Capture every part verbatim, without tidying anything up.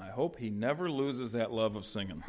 I hope he never loses that love of singing.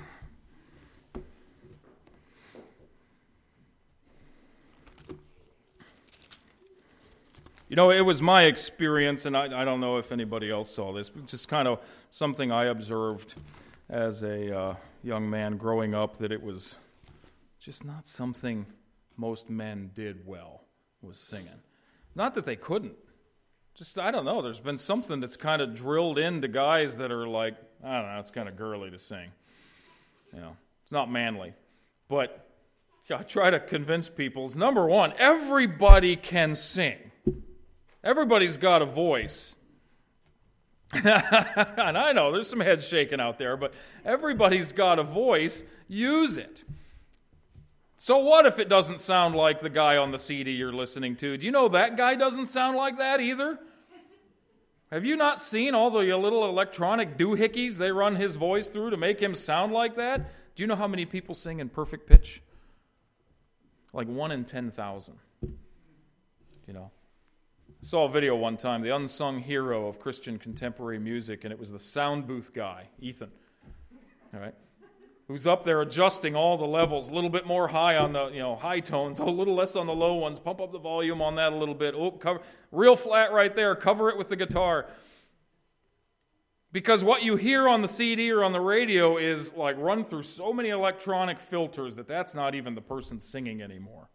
You know, it was my experience, and I, I don't know if anybody else saw this, but just kind of something I observed as a uh, young man growing up, that it was just not something most men did well, was singing. Not that they couldn't. Just, I don't know, there's been something that's kind of drilled into guys that are like, I don't know, it's kind of girly to sing. You know, it's not manly. But I try to convince people, number one, everybody can sing. Everybody's got a voice. And I know there's some heads shaking out there, but everybody's got a voice. Use it. So what if it doesn't sound like the guy on the C D you're listening to? Do you know that guy doesn't sound like that either? Have you not seen all the little electronic doohickeys they run his voice through to make him sound like that? Do you know how many people sing in perfect pitch? Like one in ten thousand. You know. I saw a video one time, the unsung hero of Christian contemporary music, and it was the sound booth guy, Ethan, all right, who's up there adjusting all the levels, a little bit more high on the, you know, high tones, a little less on the low ones, pump up the volume on that a little bit, oh, cover, real flat right there, cover it with the guitar. Because what you hear on the C D or on the radio is like run through so many electronic filters that that's not even the person singing anymore.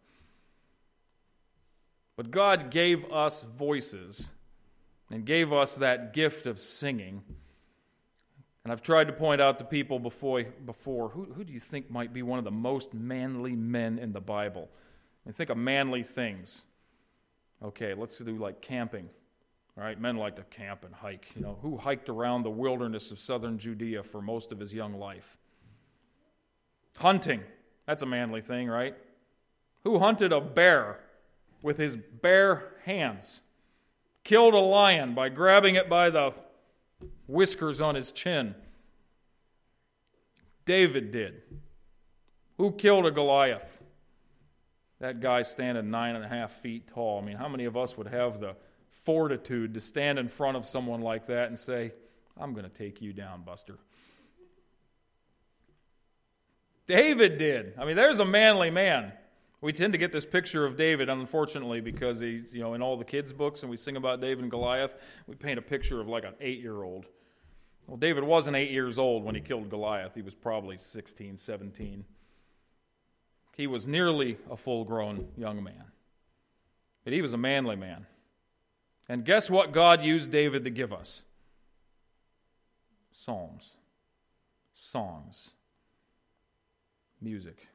But God gave us voices and gave us that gift of singing. And I've tried to point out to people before, before who, who do you think might be one of the most manly men in the Bible? I mean, think of manly things. Okay, let's do like camping. All right, men like to camp and hike. You know, who hiked around the wilderness of southern Judea for most of his young life? Hunting. That's a manly thing, right? Who hunted a bear with his bare hands? Killed a lion by grabbing it by the whiskers on his chin. David did. Who killed a Goliath? That guy standing nine and a half feet tall. I mean, how many of us would have the fortitude to stand in front of someone like that and say, I'm going to take you down, Buster? David did. I mean, there's a manly man. We tend to get this picture of David, unfortunately, because he's, you know, in all the kids' books, and we sing about David and Goliath, we paint a picture of like an eight-year-old. Well, David wasn't eight years old when he killed Goliath. He was probably sixteen, seventeen. He was nearly a full-grown young man. But he was a manly man. And guess what God used David to give us? Psalms, songs, music.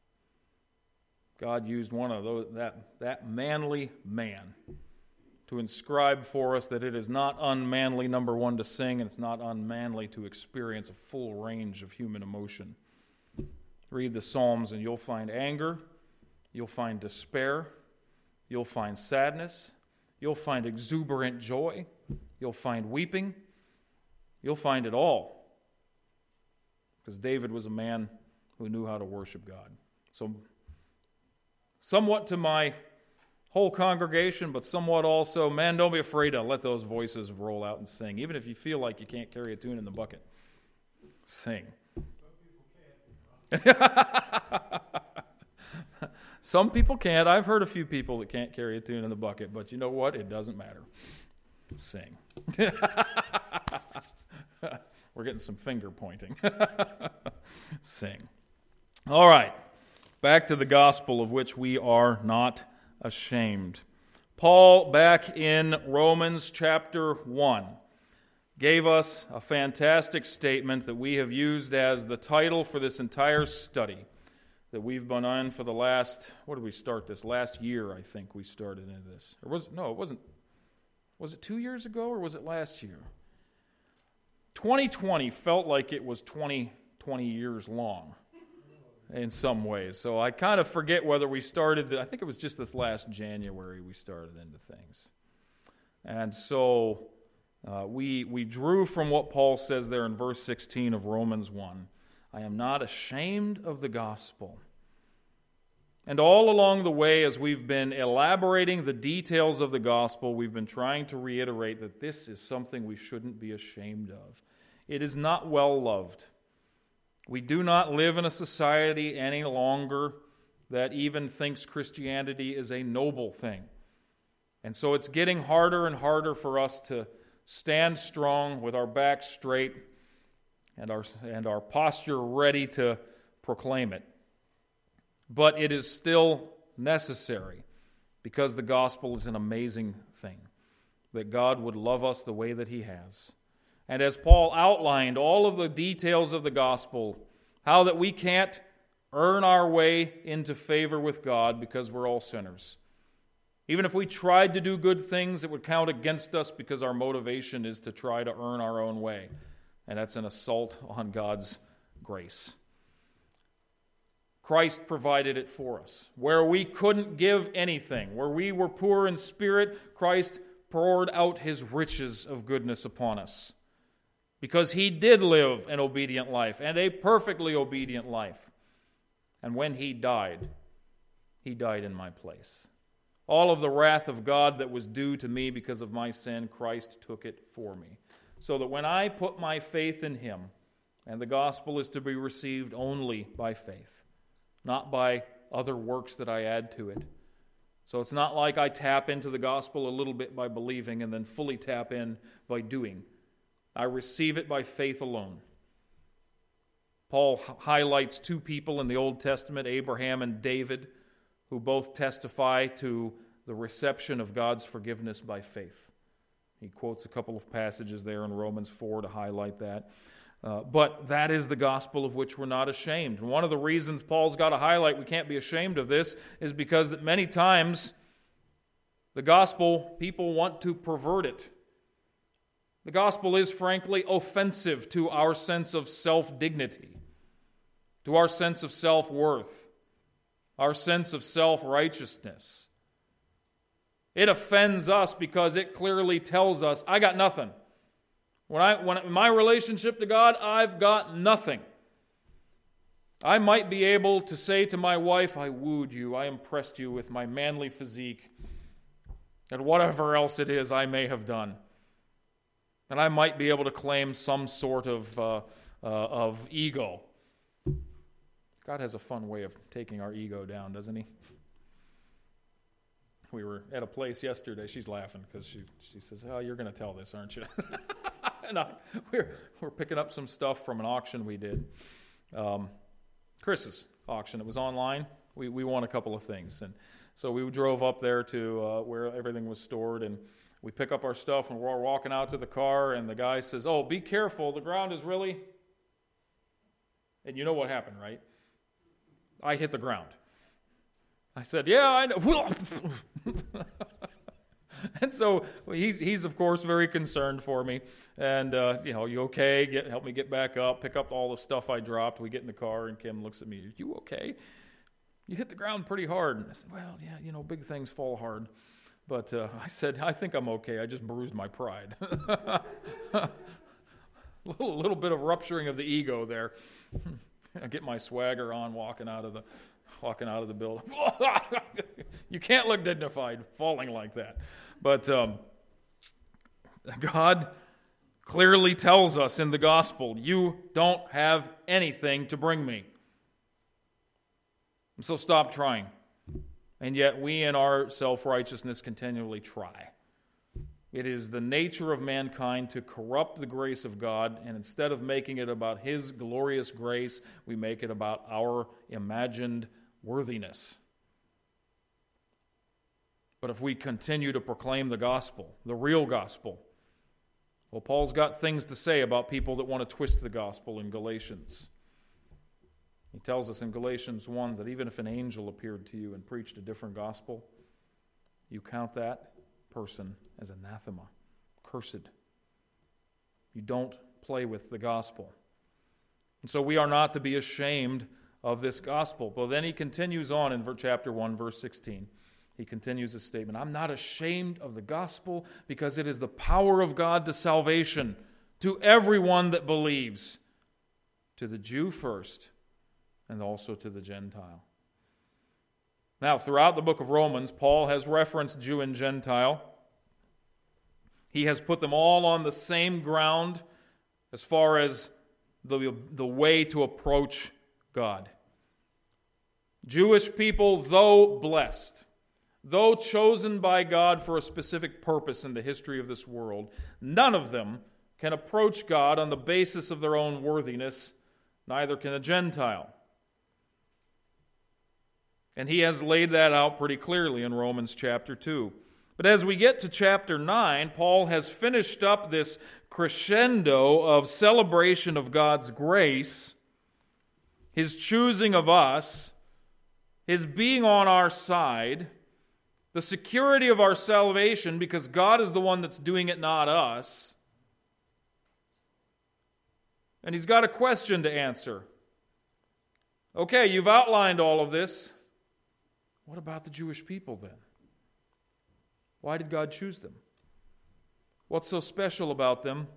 God used one of those, that, that manly man to inscribe for us that it is not unmanly, number one, to sing, and it's not unmanly to experience a full range of human emotion. Read the Psalms and you'll find anger, you'll find despair, you'll find sadness, you'll find exuberant joy, you'll find weeping, you'll find it all. Because David was a man who knew how to worship God. So, somewhat to my whole congregation, but somewhat also, man, don't be afraid to let those voices roll out and sing. Even if you feel like you can't carry a tune in the bucket, sing. Some people can't. Some people can't. I've heard a few people that can't carry a tune in the bucket, but you know what? It doesn't matter. Sing. We're getting some finger pointing. Sing. All right. Back to the gospel of which we are not ashamed. Paul, back in Romans chapter one, gave us a fantastic statement that we have used as the title for this entire study that we've been on for the last, what did we start this? Last year, I think we started into this. Or was it, no, it wasn't. Was it two years ago or was it last year? twenty twenty felt like it was twenty, twenty years long in some ways. So I kind of forget whether we started, the, I think it was just this last January we started into things. And so uh, we we drew from what Paul says there in verse sixteen of Romans one. I am not ashamed of the gospel. And all along the way, as we've been elaborating the details of the gospel, we've been trying to reiterate that this is something we shouldn't be ashamed of. It is not well loved. We do not live in a society any longer that even thinks Christianity is a noble thing. And so it's getting harder and harder for us to stand strong with our backs straight and our, and our posture ready to proclaim it. But it is still necessary because the gospel is an amazing thing, that God would love us the way that he has. And as Paul outlined all of the details of the gospel, how that we can't earn our way into favor with God because we're all sinners. Even if we tried to do good things, it would count against us because our motivation is to try to earn our own way. And that's an assault on God's grace. Christ provided it for us. Where we couldn't give anything, where we were poor in spirit, Christ poured out his riches of goodness upon us. Because he did live an obedient life, and a perfectly obedient life. And when he died, he died in my place. All of the wrath of God that was due to me because of my sin, Christ took it for me. So that when I put my faith in him, and the gospel is to be received only by faith, not by other works that I add to it. So it's not like I tap into the gospel a little bit by believing and then fully tap in by doing. I receive it by faith alone. Paul highlights two people in the Old Testament, Abraham and David, who both testify to the reception of God's forgiveness by faith. He quotes a couple of passages there in Romans four to highlight that. Uh, but that is the gospel of which we're not ashamed. And one of the reasons Paul's got to highlight we can't be ashamed of this is because that many times the gospel, people want to pervert it. The gospel is, frankly, offensive to our sense of self-dignity, to our sense of self-worth, our sense of self-righteousness. It offends us because it clearly tells us, I got nothing. When I, when in my relationship to God, I've got nothing. I might be able to say to my wife, I wooed you, I impressed you with my manly physique, and whatever else it is I may have done. And I might be able to claim some sort of uh, uh, of ego. God has a fun way of taking our ego down, doesn't he? We were at a place yesterday. She's laughing because she she says, "Oh, you're going to tell this, aren't you?" and I, we're we're picking up some stuff from an auction we did, um, Chris's auction. It was online. We we won a couple of things, and so we drove up there to uh, where everything was stored, and we pick up our stuff, and we're walking out to the car, and the guy says, "Oh, be careful, the ground is really..." And you know what happened, right? I hit the ground. I said, "Yeah, I know." And so he's, he's, of course, very concerned for me. And, uh, you know, you okay? Get, help me get back up, pick up all the stuff I dropped. We get in the car, and Kim looks at me, "Are you okay? You hit the ground pretty hard." And I said, "Well, yeah, you know, big things fall hard." But uh, I said, "I think I'm okay. I just bruised my pride." A little, little bit of rupturing of the ego there. I get my swagger on, walking out of the, walking out of the building. You can't look dignified falling like that. But um, God clearly tells us in the gospel, you don't have anything to bring me. So stop trying. And yet we in our self-righteousness continually try. It is the nature of mankind to corrupt the grace of God, and instead of making it about His glorious grace, we make it about our imagined worthiness. But if we continue to proclaim the gospel, the real gospel, well, Paul's got things to say about people that want to twist the gospel in Galatians. He tells us in Galatians one that even if an angel appeared to you and preached a different gospel, you count that person as anathema, cursed. You don't play with the gospel. And so we are not to be ashamed of this gospel. But then he continues on in chapter one, verse sixteen. He continues his statement, "I'm not ashamed of the gospel because it is the power of God to salvation to everyone that believes, to the Jew first, and also to the Gentile." Now, throughout the book of Romans, Paul has referenced Jew and Gentile. He has put them all on the same ground as far as the, the way to approach God. Jewish people, though blessed, though chosen by God for a specific purpose in the history of this world, none of them can approach God on the basis of their own worthiness, neither can a Gentile. And he has laid that out pretty clearly in Romans chapter two. But as we get to chapter nine, Paul has finished up this crescendo of celebration of God's grace, his choosing of us, his being on our side, the security of our salvation because God is the one that's doing it, not us. And he's got a question to answer. Okay, you've outlined all of this. What about the Jewish people then? Why did God choose them? What's so special about them?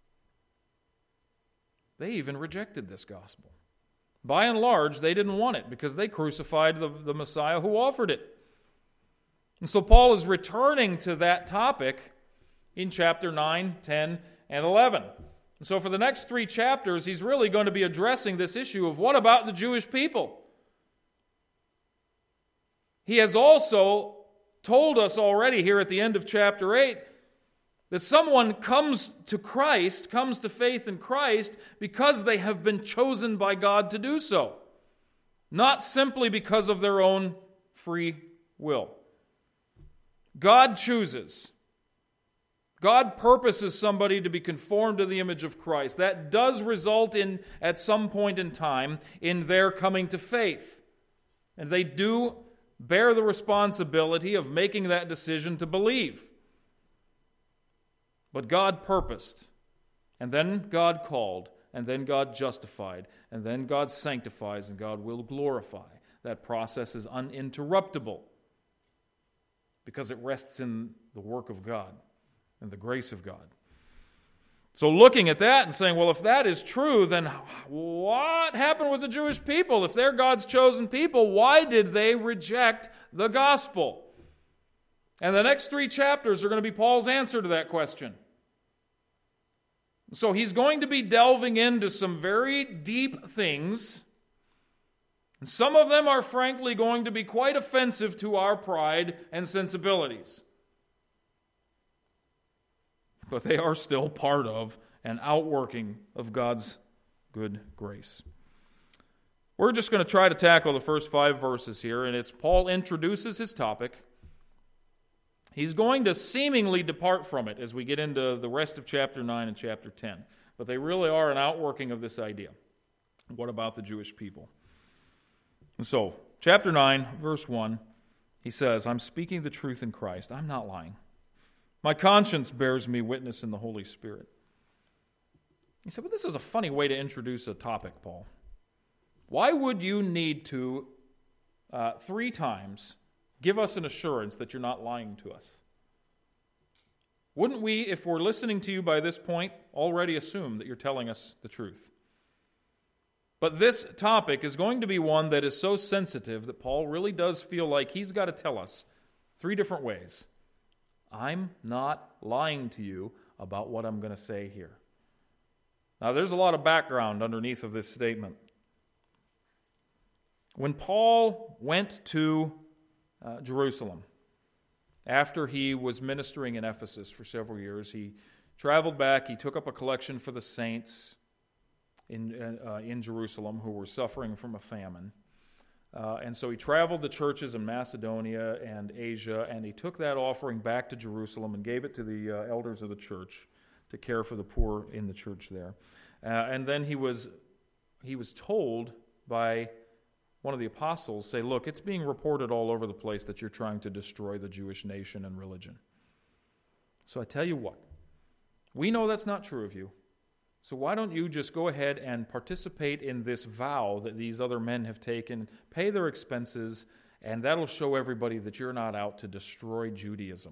They even rejected this gospel. By and large, they didn't want it because they crucified the, the Messiah who offered it. And so Paul is returning to that topic in chapter nine, ten, and eleven. And so for the next three chapters, he's really going to be addressing this issue of what about the Jewish people? He has also told us already here at the end of chapter eight that someone comes to Christ, comes to faith in Christ because they have been chosen by God to do so, not simply because of their own free will. God chooses. God purposes somebody to be conformed to the image of Christ. That does result in, at some point in time, in their coming to faith. And they do bear the responsibility of making that decision to believe. But God purposed, and then God called, and then God justified, and then God sanctifies, and God will glorify. That process is uninterruptible because it rests in the work of God and the grace of God. So looking at that and saying, well, if that is true, then what happened with the Jewish people? If they're God's chosen people, why did they reject the gospel? And the next three chapters are going to be Paul's answer to that question. So he's going to be delving into some very deep things. And some of them are frankly going to be quite offensive to our pride and sensibilities. But they are still part of an outworking of God's good grace. We're just going to try to tackle the first five verses here, and it's Paul introduces his topic. He's going to seemingly depart from it as we get into the rest of chapter nine and chapter ten. But they really are an outworking of this idea. What about the Jewish people? And so, chapter nine, verse one, he says, I'm speaking the truth in Christ. I'm not lying. My conscience bears me witness in the Holy Spirit. He said, well, this is a funny way to introduce a topic, Paul. Why would you need to, uh, three times, give us an assurance that you're not lying to us? Wouldn't we, if we're listening to you by this point, already assume that you're telling us the truth? But this topic is going to be one that is so sensitive that Paul really does feel like he's got to tell us three different ways. I'm not lying to you about what I'm going to say here. Now, there's a lot of background underneath of this statement. When Paul went to uh, Jerusalem, after he was ministering in Ephesus for several years, he traveled back, he took up a collection for the saints in, uh, in Jerusalem who were suffering from a famine. Uh, and so he traveled to churches in Macedonia and Asia, and he took that offering back to Jerusalem and gave it to the uh, elders of the church to care for the poor in the church there. Uh, and then he was he was told by one of the apostles, say, look, it's being reported all over the place that you're trying to destroy the Jewish nation and religion. So I tell you what, we know that's not true of you. So why don't you just go ahead and participate in this vow that these other men have taken, pay their expenses, and that'll show everybody that you're not out to destroy Judaism.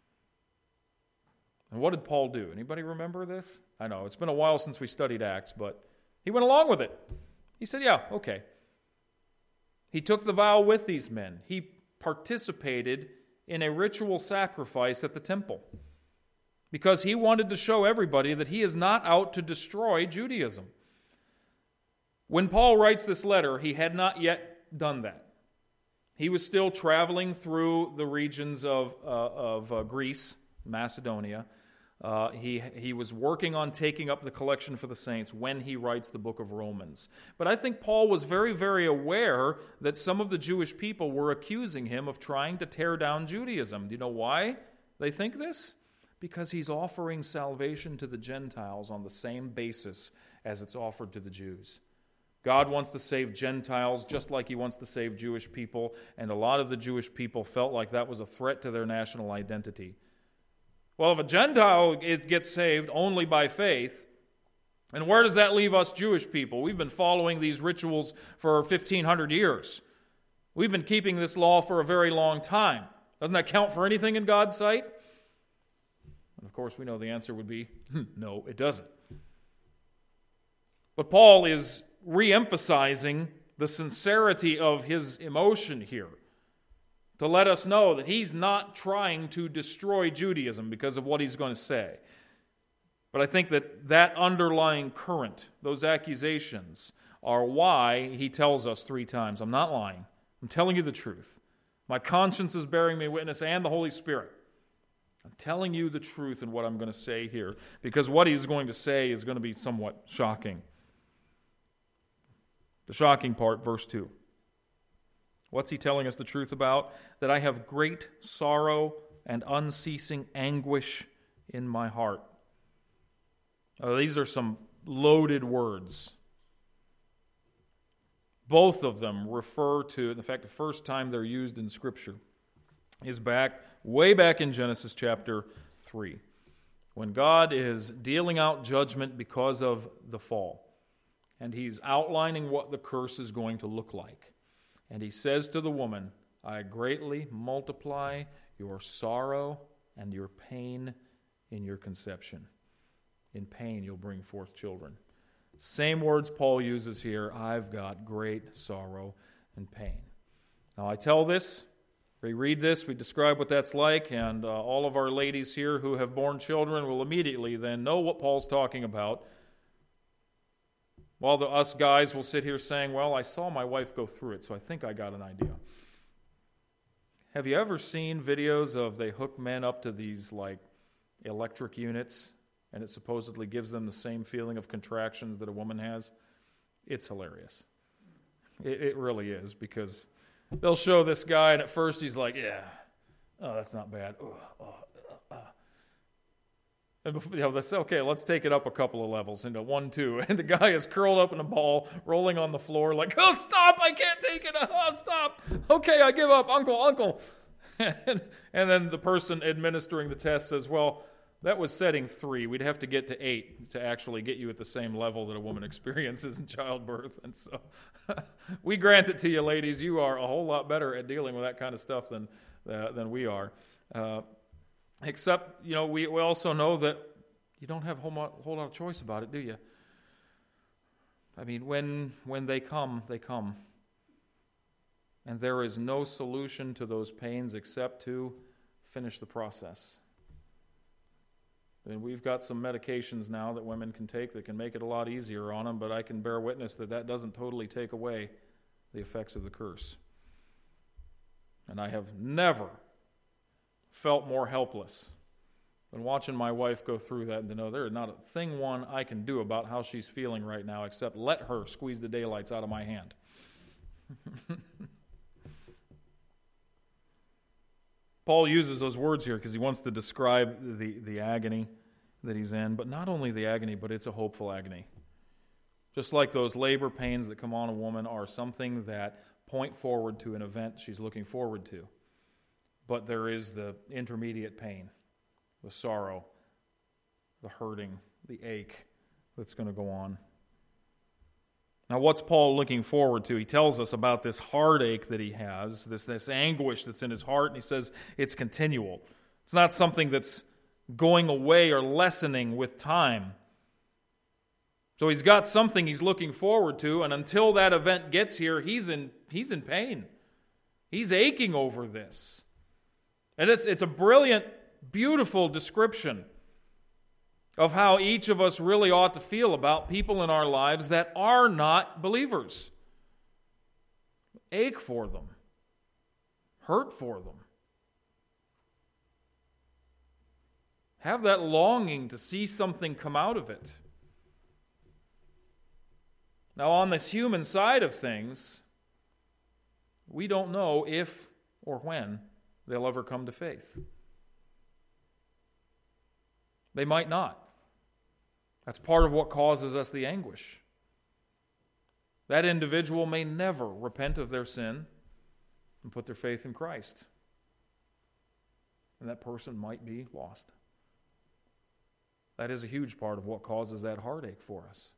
And what did Paul do? Anybody remember this? I know, it's been a while since we studied Acts, but he went along with it. He said, yeah, okay. He took the vow with these men. He participated in a ritual sacrifice at the temple. because he wanted to show everybody that he is not out to destroy Judaism. When Paul writes this letter, he had not yet done that. He was still traveling through the regions of, uh, of uh, Greece, Macedonia. Uh, he, he was working on taking up the collection for the saints when he writes the book of Romans. But I think Paul was very, very aware that some of the Jewish people were accusing him of trying to tear down Judaism. Do you know why they think this? Because he's offering salvation to the Gentiles on the same basis as it's offered to the Jews. God wants to save Gentiles just like he wants to save Jewish people, and a lot of the Jewish people felt like that was a threat to their national identity. Well, if a Gentile gets saved only by faith, and where does that leave us Jewish people? We've been following these rituals for fifteen hundred years. We've been keeping this law for a very long time. Doesn't that count for anything in God's sight? And of course, we know the answer would be, no, it doesn't. But Paul is re-emphasizing the sincerity of his emotion here to let us know that he's not trying to destroy Judaism because of what he's going to say. But I think that that underlying current, those accusations, are why he tells us three times, I'm not lying. I'm telling you the truth. My conscience is bearing me witness, and the Holy Spirit. I'm telling you the truth in what I'm going to say here, because what he's going to say is going to be somewhat shocking. The shocking part, verse two. What's he telling us the truth about? That I have great sorrow and unceasing anguish in my heart. Uh, these are some loaded words. Both of them refer to, in fact, the first time they're used in Scripture is back, way back in Genesis chapter three, when God is dealing out judgment because of the fall. And he's outlining what the curse is going to look like. And he says to the woman, I greatly multiply your sorrow and your pain in your conception. In pain you'll bring forth children. Same words Paul uses here, I've got great sorrow and pain. Now I tell this, we read this, we describe what that's like, and uh, all of our ladies here who have born children will immediately then know what Paul's talking about. While the, us guys will sit here saying, well, I saw my wife go through it, so I think I got an idea. Have you ever seen videos of they hook men up to these like electric units, and it supposedly gives them the same feeling of contractions that a woman has? It's hilarious. It, it really is, because they'll show this guy, and at first he's like, yeah, oh, that's not bad. Oh, oh, uh, uh. And before, you know, they say, okay, let's take it up a couple of levels into one, two. And the guy is curled up in a ball, rolling on the floor like, oh, stop, I can't take it. Oh, stop. Okay, I give up. Uncle, uncle. And, and then the person administering the test says, well, that was setting three. We'd have to get to eight to actually get you at the same level that a woman experiences in childbirth. And so we grant it to you, ladies. You are a whole lot better at dealing with that kind of stuff than, uh, than we are. Uh Except, you know, we, we also know that you don't have a whole, lot, whole lot of choice about it, do you? I mean, when when they come, they come. And there is no solution to those pains except to finish the process. And we've got some medications now that women can take that can make it a lot easier on them, but I can bear witness that that doesn't totally take away the effects of the curse. And I have never felt more helpless than watching my wife go through that and to know there is not a thing one I can do about how she's feeling right now except let her squeeze the daylights out of my hand. Paul uses those words here because he wants to describe the, the agony that he's in, but not only the agony, but it's a hopeful agony. Just like those labor pains that come on a woman are something that point forward to an event she's looking forward to. But there is the intermediate pain, the sorrow, the hurting, the ache that's going to go on. Now, what's Paul looking forward to? He tells us about this heartache that he has, this, this anguish that's in his heart, and he says it's continual. It's not something that's going away or lessening with time. So he's got something he's looking forward to, and until that event gets here, he's in, he's in pain. He's aching over this. And it's, it's a brilliant, beautiful description of how each of us really ought to feel about people in our lives that are not believers. Ache for them. Hurt for them. Have that longing to see something come out of it. Now, on this human side of things, we don't know if or when they'll ever come to faith. They might not. That's part of what causes us the anguish. That individual may never repent of their sin and put their faith in Christ. And that person might be lost. That is a huge part of what causes that heartache for us.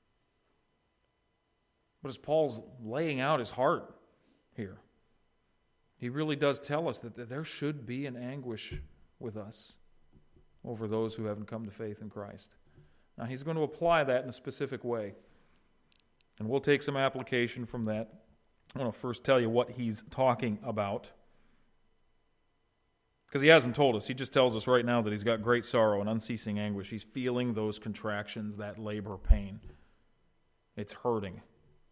But as Paul's laying out his heart here, he really does tell us that there should be an anguish with us over those who haven't come to faith in Christ. Now, he's going to apply that in a specific way. And we'll take some application from that. I want to first tell you what he's talking about. Because he hasn't told us. He just tells us right now that he's got great sorrow and unceasing anguish. He's feeling those contractions, that labor pain. It's hurting.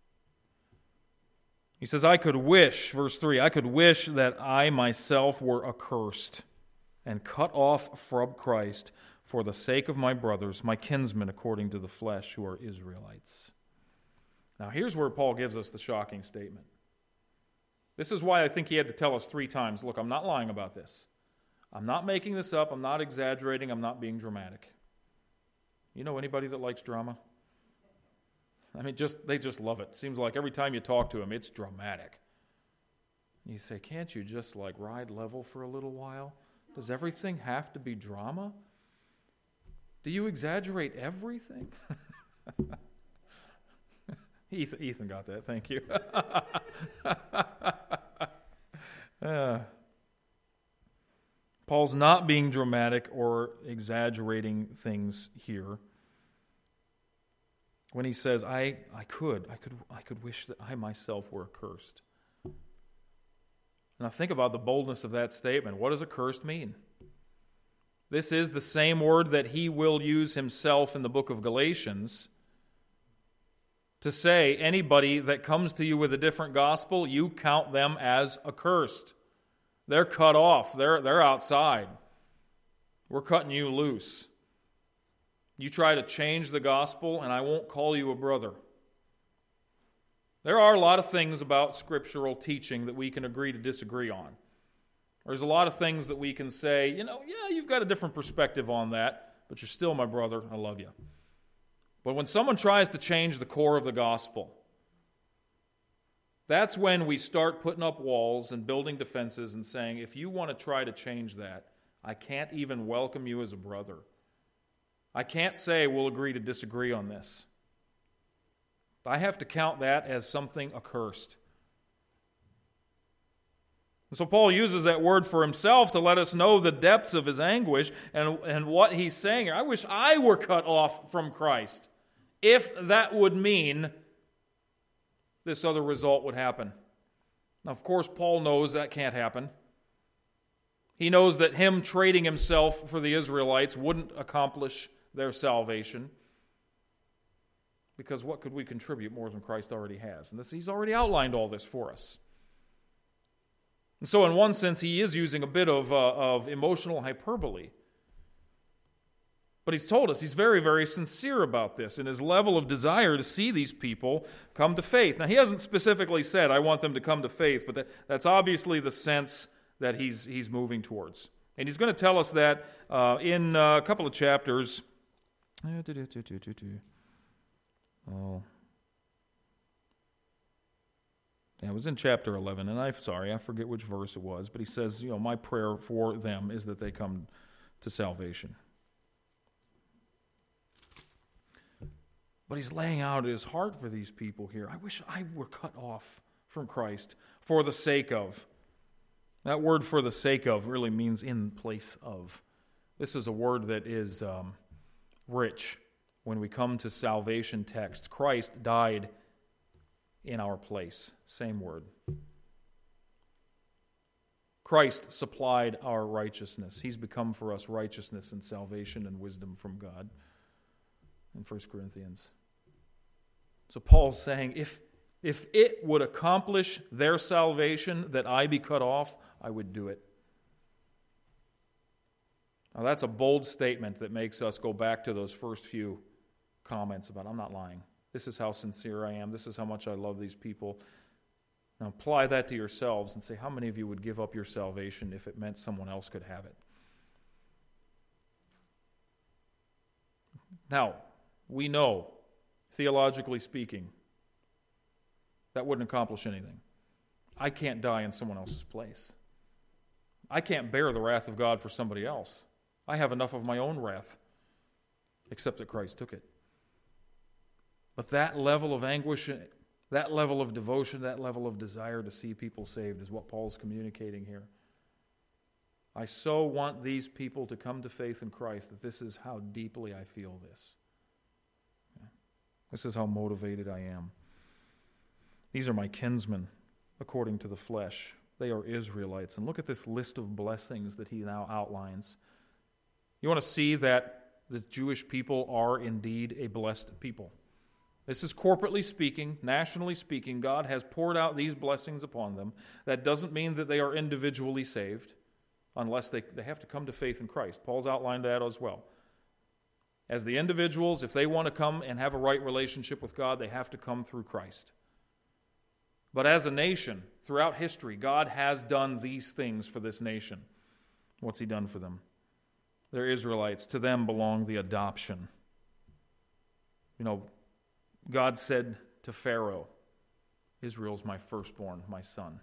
He says, I could wish, verse three, I could wish that I myself were accursed and cut off from Christ for the sake of my brothers, my kinsmen according to the flesh, who are Israelites. Now here's where Paul gives us the shocking statement. This is why I think he had to tell us three times, look, I'm not lying about this. I'm not making this up. I'm not exaggerating. I'm not being dramatic. You know anybody that likes drama? I mean, just they just love it. Seems like every time you talk to them, it's dramatic. You say, can't you just like ride level for a little while? Does everything have to be drama? Do you exaggerate everything? Ethan, Ethan got that. Thank you. uh, Paul's not being dramatic or exaggerating things here when he says, I, I could, I could, I could wish that I myself were accursed. Now think about the boldness of that statement. What does accursed mean? This is the same word that he will use himself in the book of Galatians to say anybody that comes to you with a different gospel, you count them as accursed. They're cut off. They're, they're outside. We're cutting you loose. You try to change the gospel, and I won't call you a brother. There are a lot of things about scriptural teaching that we can agree to disagree on. There's a lot of things that we can say, you know, yeah, you've got a different perspective on that, but you're still my brother. I love you. But when someone tries to change the core of the gospel, that's when we start putting up walls and building defenses and saying, if you want to try to change that, I can't even welcome you as a brother. I can't say we'll agree to disagree on this. I have to count that as something accursed. And so Paul uses that word for himself to let us know the depths of his anguish and, and what he's saying. I wish I were cut off from Christ, if that would mean this other result would happen. Now, of course, Paul knows that can't happen. He knows that him trading himself for the Israelites wouldn't accomplish their salvation. Because what could we contribute more than Christ already has? And this, he's already outlined all this for us. And so in one sense, he is using a bit of, uh, of emotional hyperbole. But he's told us he's very, very sincere about this in his level of desire to see these people come to faith. Now, he hasn't specifically said, I want them to come to faith, but that, that's obviously the sense that he's, he's moving towards. And he's going to tell us that uh, in uh, a couple of chapters. Oh. Yeah, it was in chapter eleven, and I'm sorry, I forget which verse it was, but he says, you know, my prayer for them is that they come to salvation. But he's laying out his heart for these people here. I wish I were cut off from Christ for the sake of. That word for the sake of really means in place of. This is a word that is um, rich when we come to salvation text. Christ died in our place. Same word. Christ supplied our righteousness. He's become for us righteousness and salvation and wisdom from God in First Corinthians. So Paul's saying, if, if it would accomplish their salvation that I be cut off, I would do it. Now that's a bold statement that makes us go back to those first few comments about, I'm not lying. This is how sincere I am. This is how much I love these people. Now apply that to yourselves and say, how many of you would give up your salvation if it meant someone else could have it? Now, we know, theologically speaking, that wouldn't accomplish anything. I can't die in someone else's place. I can't bear the wrath of God for somebody else. I have enough of my own wrath, except that Christ took it. But that level of anguish, that level of devotion, that level of desire to see people saved is what Paul's communicating here. I so want these people to come to faith in Christ that this is how deeply I feel this. This is how motivated I am. These are my kinsmen, according to the flesh. They are Israelites. And look at this list of blessings that he now outlines. You want to see that the Jewish people are indeed a blessed people. This is corporately speaking, nationally speaking. God has poured out these blessings upon them. That doesn't mean that they are individually saved, unless they, they have to come to faith in Christ. Paul's outlined that as well. As the individuals, if they want to come and have a right relationship with God, they have to come through Christ. But as a nation, throughout history, God has done these things for this nation. What's he done for them? They're Israelites. To them belong the adoption. You know, God said to Pharaoh, Israel's my firstborn, my son.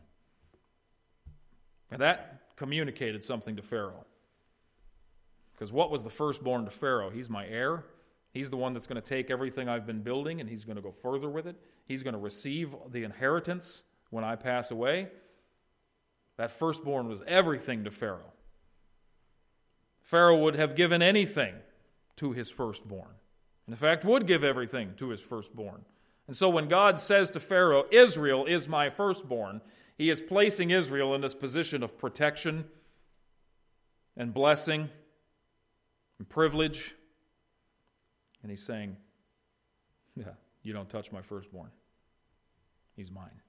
And that communicated something to Pharaoh. Because what was the firstborn to Pharaoh? He's my heir. He's the one that's going to take everything I've been building and he's going to go further with it. He's going to receive the inheritance when I pass away. That firstborn was everything to Pharaoh. Pharaoh would have given anything to his firstborn. In fact, would give everything to his firstborn. And so when God says to Pharaoh, Israel is my firstborn, he is placing Israel in this position of protection and blessing and privilege. And he's saying, yeah, you don't touch my firstborn. He's mine.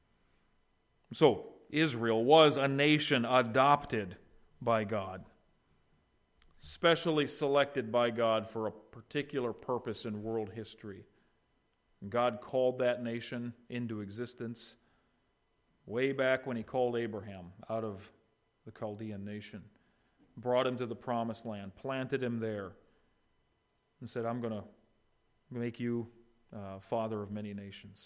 So Israel was a nation adopted by God, specially selected by God for a particular purpose in world history. And God called that nation into existence way back when he called Abraham out of the Chaldean nation, brought him to the promised land, planted him there, and said, I'm going to make you uh, father of many nations.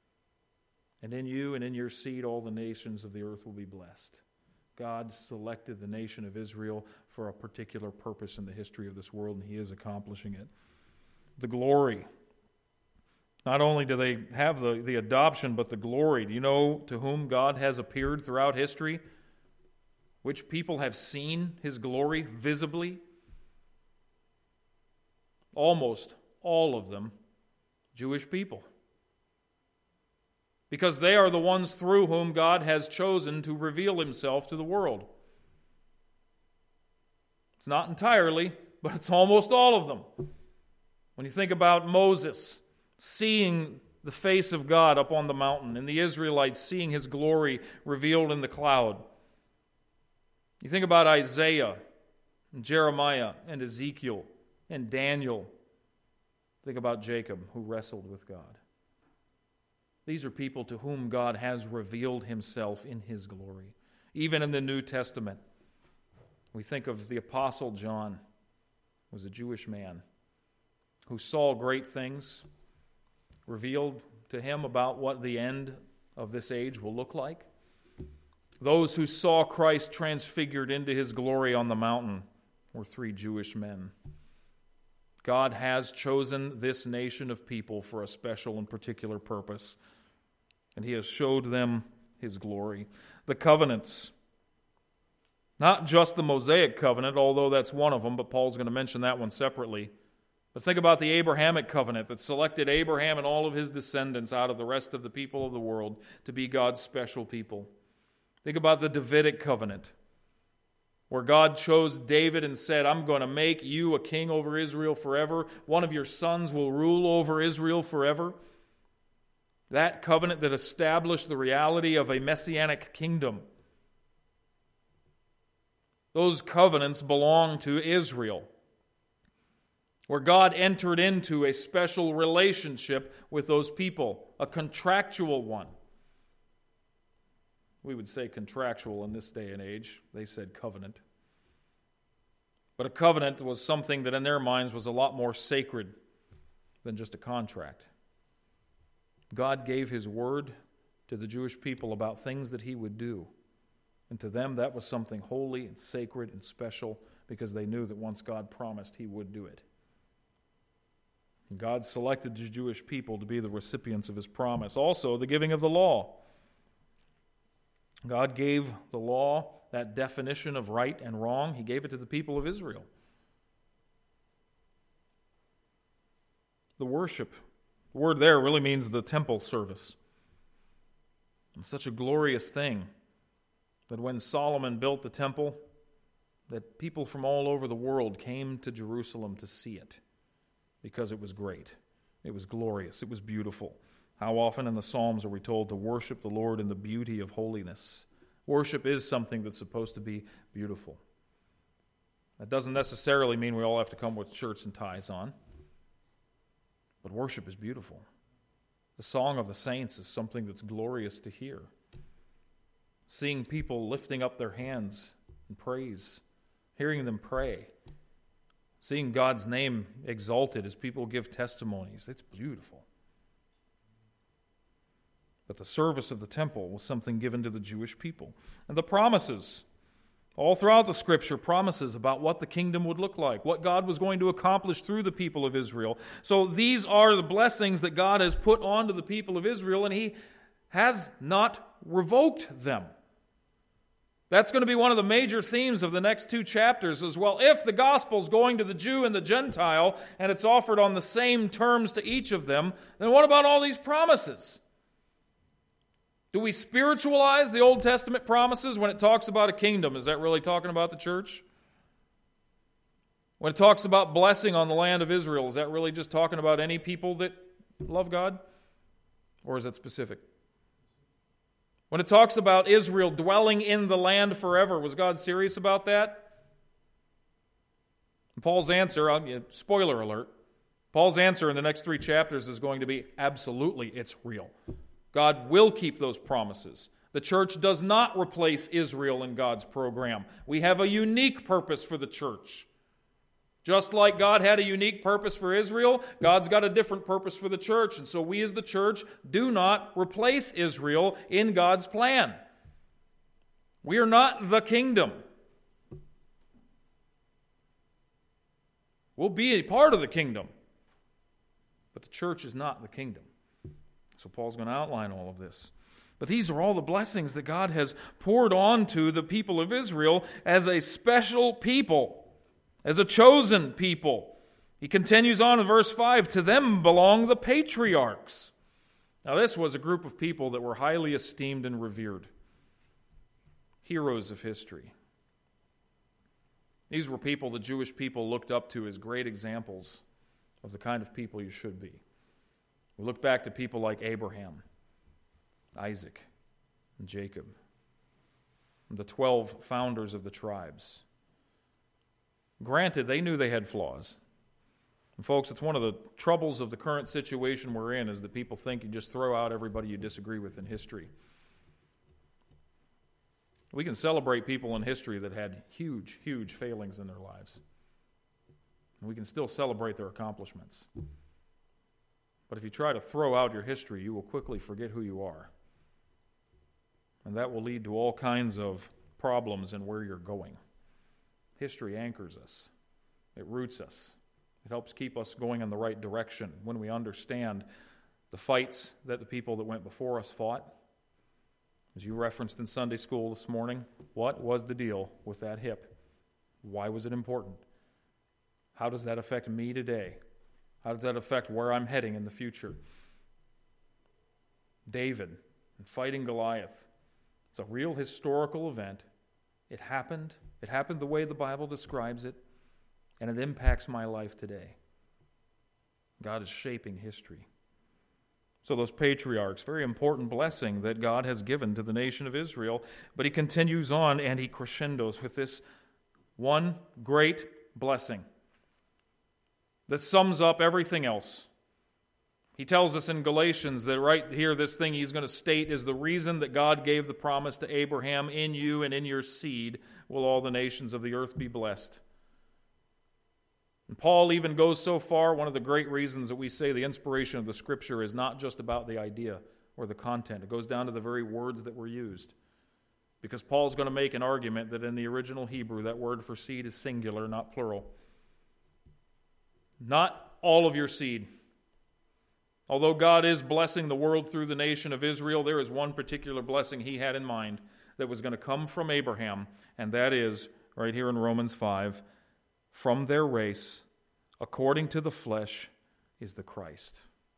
And in you and in your seed, all the nations of the earth will be blessed. God selected the nation of Israel for a particular purpose in the history of this world, and he is accomplishing it. The glory. Not only do they have the, the adoption, but the glory. Do you know to whom God has appeared throughout history? Which people have seen his glory visibly? Almost all of them Jewish people. Because they are the ones through whom God has chosen to reveal himself to the world. It's not entirely, but it's almost all of them. When you think about Moses seeing the face of God up on the mountain and the Israelites seeing his glory revealed in the cloud. You think about Isaiah and Jeremiah and Ezekiel and Daniel. Think about Jacob, who wrestled with God. These are people to whom God has revealed himself in his glory. Even in the New Testament, we think of the Apostle John, who was a Jewish man, who saw great things revealed to him about what the end of this age will look like. Those who saw Christ transfigured into his glory on the mountain were three Jewish men. God has chosen this nation of people for a special and particular purpose, and he has showed them his glory. The covenants, not just the Mosaic covenant, although that's one of them, but Paul's going to mention that one separately. But think about the Abrahamic covenant that selected Abraham and all of his descendants out of the rest of the people of the world to be God's special people. Think about the Davidic covenant, where God chose David and said, I'm going to make you a king over Israel forever. One of your sons will rule over Israel forever. That covenant that established the reality of a messianic kingdom. Those covenants belong to Israel, where God entered into a special relationship with those people, a contractual one. We would say contractual in this day and age. They said covenant. But a covenant was something that in their minds was a lot more sacred than just a contract. God gave His word to the Jewish people about things that He would do. And to them that was something holy and sacred and special because they knew that once God promised, He would do it. And God selected the Jewish people to be the recipients of His promise. Also, the giving of the law. God gave the law, that definition of right and wrong, He gave it to the people of Israel. The worship, the word there really means the temple service. It's such a glorious thing that when Solomon built the temple, that people from all over the world came to Jerusalem to see it because it was great. It was glorious. It was beautiful. How often in the Psalms are we told to worship the Lord in the beauty of holiness? Worship is something that's supposed to be beautiful. That doesn't necessarily mean we all have to come with shirts and ties on. But worship is beautiful. The song of the saints is something that's glorious to hear. Seeing people lifting up their hands in praise, hearing them pray, seeing God's name exalted as people give testimonies, it's beautiful. But the service of the temple was something given to the Jewish people. And the promises, all throughout the Scripture, promises about what the kingdom would look like, what God was going to accomplish through the people of Israel. So these are the blessings that God has put onto the people of Israel, and He has not revoked them. That's going to be one of the major themes of the next two chapters as well. If the gospel's going to the Jew and the Gentile, and it's offered on the same terms to each of them, then what about all these promises? Do we spiritualize the Old Testament promises when it talks about a kingdom? Is that really talking about the church? When it talks about blessing on the land of Israel, is that really just talking about any people that love God? Or is it specific? When it talks about Israel dwelling in the land forever, was God serious about that? And Paul's answer, spoiler alert, Paul's answer in the next three chapters is going to be absolutely, it's real. God will keep those promises. The church does not replace Israel in God's program. We have a unique purpose for the church. Just like God had a unique purpose for Israel, God's got a different purpose for the church. And so we as the church do not replace Israel in God's plan. We are not the kingdom. We'll be a part of the kingdom. But the church is not the kingdom. So Paul's going to outline all of this. But these are all the blessings that God has poured on to the people of Israel as a special people, as a chosen people. He continues on in verse five, to them belong the patriarchs. Now this was a group of people that were highly esteemed and revered. Heroes of history. These were people the Jewish people looked up to as great examples of the kind of people you should be. We look back to people like Abraham, Isaac, and Jacob, and the twelve founders of the tribes. Granted, they knew they had flaws. And folks, it's one of the troubles of the current situation we're in is that people think you just throw out everybody you disagree with in history. We can celebrate people in history that had huge, huge failings in their lives. And we can still celebrate their accomplishments. But if you try to throw out your history, you will quickly forget who you are. And that will lead to all kinds of problems in where you're going. History anchors us. It roots us. It helps keep us going in the right direction when we understand the fights that the people that went before us fought. As you referenced in Sunday school this morning, what was the deal with that hip? Why was it important? How does that affect me today? How does that affect where I'm heading in the future? David, and fighting Goliath, It's a real historical event. It happened. It happened the way the Bible describes it, and it impacts my life today. God is shaping history. So those patriarchs, very important blessing that God has given to the nation of Israel, but he continues on and he crescendos with this one great blessing that sums up everything else. He tells us in Galatians that right here, this thing he's going to state is the reason that God gave the promise to Abraham, in you and in your seed will all the nations of the earth be blessed. And Paul even goes so far, one of the great reasons that we say the inspiration of the Scripture is not just about the idea or the content. It goes down to the very words that were used. Because Paul's going to make an argument that in the original Hebrew, that word for seed is singular, not plural. Not all of your seed. Although God is blessing the world through the nation of Israel, there is one particular blessing he had in mind that was going to come from Abraham, and that is, right here in Romans five, from their race, according to the flesh, is the Christ.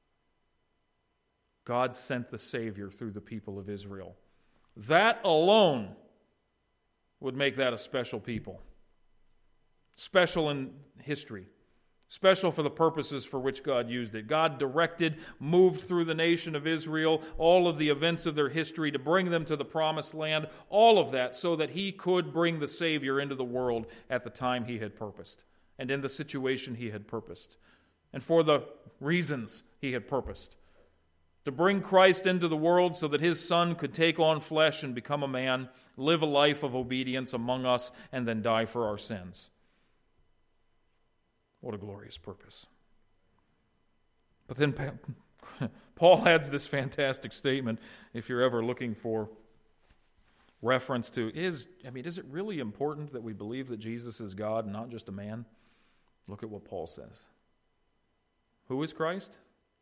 God sent the Savior through the people of Israel. That alone would make that a special people. Special in history. Special for the purposes for which God used it. God directed, moved through the nation of Israel, all of the events of their history to bring them to the promised land, all of that so that he could bring the Savior into the world at the time he had purposed, and in the situation he had purposed, and for the reasons he had purposed. To bring Christ into the world so that his Son could take on flesh and become a man, live a life of obedience among us, and then die for our sins. What a glorious purpose. But then Paul adds this fantastic statement, if you're ever looking for reference to, is, I mean, is it really important that we believe that Jesus is God and not just a man? Look at what Paul says. Who is Christ?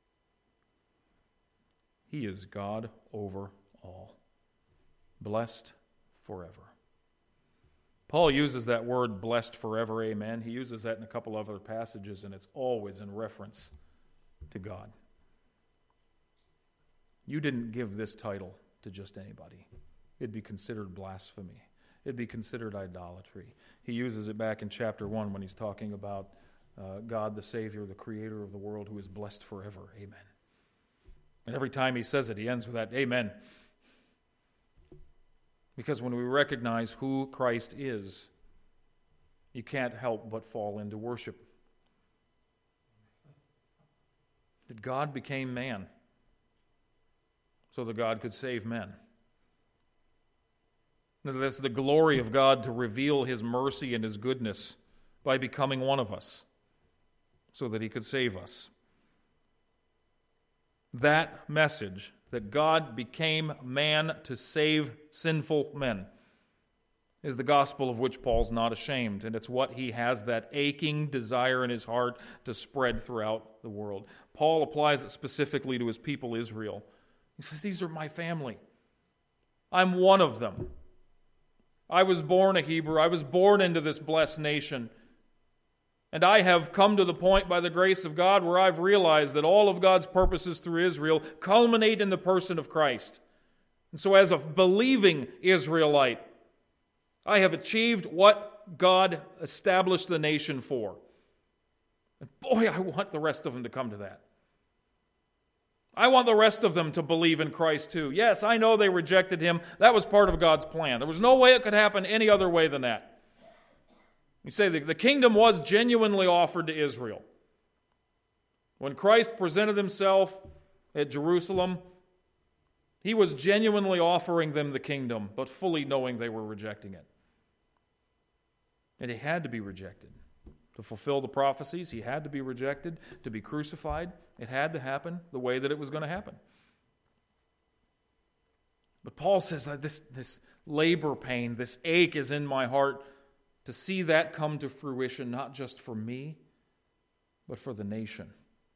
He is God over all, blessed forever. Paul uses that word, blessed forever, amen. He uses that in a couple of other passages, and it's always in reference to God. You didn't give this title to just anybody. It'd be considered blasphemy. It'd be considered idolatry. He uses it back in chapter one when he's talking about uh, God the Savior, the Creator of the world, who is blessed forever, amen. And every time he says it, he ends with that, amen. Because when we recognize who Christ is, you can't help but fall into worship. That God became man so that God could save men. That that's the glory of God to reveal his mercy and his goodness by becoming one of us so that he could save us. That message, that God became man to save sinful men, is the gospel of which Paul's not ashamed, and it's what he has that aching desire in his heart to spread throughout the world. Paul applies it specifically to his people Israel. He says, these are my family. I'm one of them. I was born a Hebrew. I was born into this blessed nation. And I have come to the point by the grace of God where I've realized that all of God's purposes through Israel culminate in the person of Christ. And so as a believing Israelite, I have achieved what God established the nation for. And boy, I want the rest of them to come to that. I want the rest of them to believe in Christ too. Yes, I know they rejected him. That was part of God's plan. There was no way it could happen any other way than that. You say the, the kingdom was genuinely offered to Israel. When Christ presented himself at Jerusalem, he was genuinely offering them the kingdom, but fully knowing they were rejecting it. And he had to be rejected. To fulfill the prophecies, he had to be rejected. To be crucified, it had to happen the way that it was going to happen. But Paul says that this, this labor pain, this ache is in my heart to see that come to fruition, not just for me, but for the nation.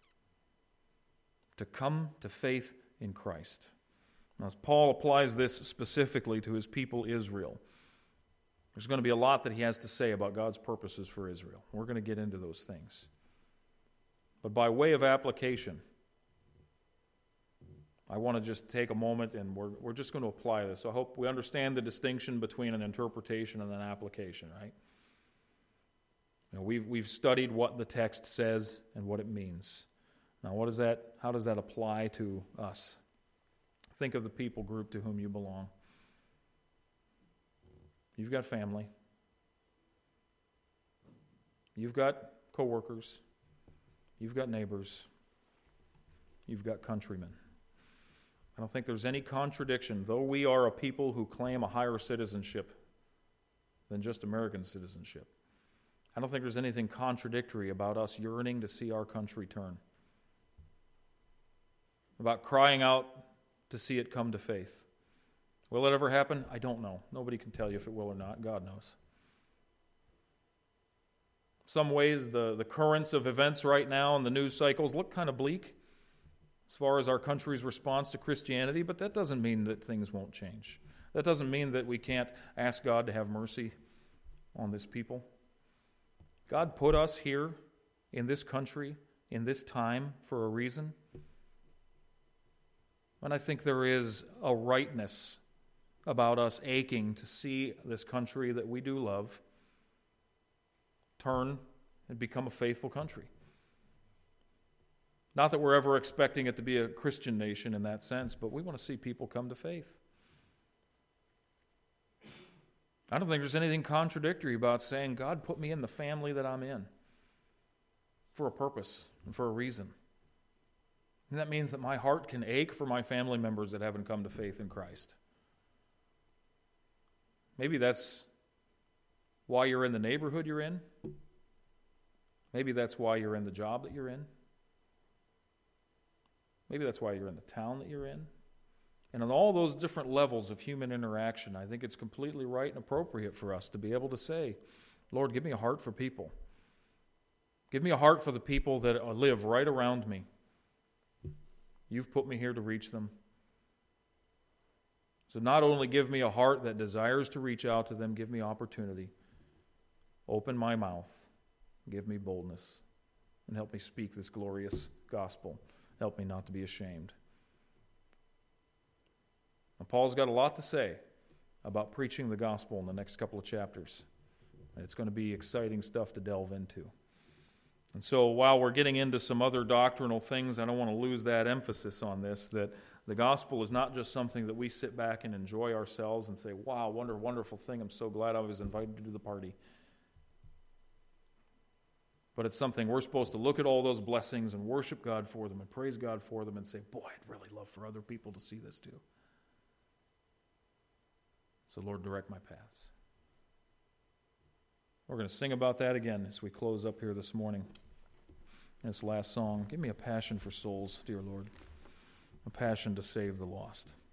To come to faith in Christ. Now, as Paul applies this specifically to his people Israel, there's going to be a lot that he has to say about God's purposes for Israel. We're going to get into those things. But by way of application, I want to just take a moment and we're we're just going to apply this. So I hope we understand the distinction between an interpretation and an application, right? You know, we've we've studied what the text says and what it means. Now, what does that? How does that apply to us? Think of the people group to whom you belong. You've got family. You've got coworkers. You've got neighbors. You've got countrymen. I don't think there's any contradiction, though we are a people who claim a higher citizenship than just American citizenship. I don't think there's anything contradictory about us yearning to see our country turn, about crying out to see it come to faith. Will it ever happen? I don't know. Nobody can tell you if it will or not. God knows. Some ways, the, the currents of events right now and the news cycles look kind of bleak as far as our country's response to Christianity, but that doesn't mean that things won't change. That doesn't mean that we can't ask God to have mercy on this people. God put us here in this country, in this time, for a reason. And I think there is a rightness about us aching to see this country that we do love turn and become a faithful country. Not that we're ever expecting it to be a Christian nation in that sense, but we want to see people come to faith. I don't think there's anything contradictory about saying, God put me in the family that I'm in for a purpose and for a reason. And that means that my heart can ache for my family members that haven't come to faith in Christ. Maybe that's why you're in the neighborhood you're in. Maybe that's why you're in the job that you're in. Maybe that's why you're in the town that you're in. And on all those different levels of human interaction, I think it's completely right and appropriate for us to be able to say, Lord, give me a heart for people. Give me a heart for the people that live right around me. You've put me here to reach them. So not only give me a heart that desires to reach out to them, give me opportunity. Open my mouth. Give me boldness. And help me speak this glorious gospel. Help me not to be ashamed. And Paul's got a lot to say about preaching the gospel in the next couple of chapters. And it's going to be exciting stuff to delve into. And so while we're getting into some other doctrinal things, I don't want to lose that emphasis on this, that the gospel is not just something that we sit back and enjoy ourselves and say, wow, wonder, wonderful thing, I'm so glad I was invited to the party. But it's something we're supposed to look at all those blessings and worship God for them and praise God for them and say, boy, I'd really love for other people to see this too. So Lord, direct my paths. We're going to sing about that again as we close up here this morning. This last song, give me a passion for souls, dear Lord, a passion to save the lost.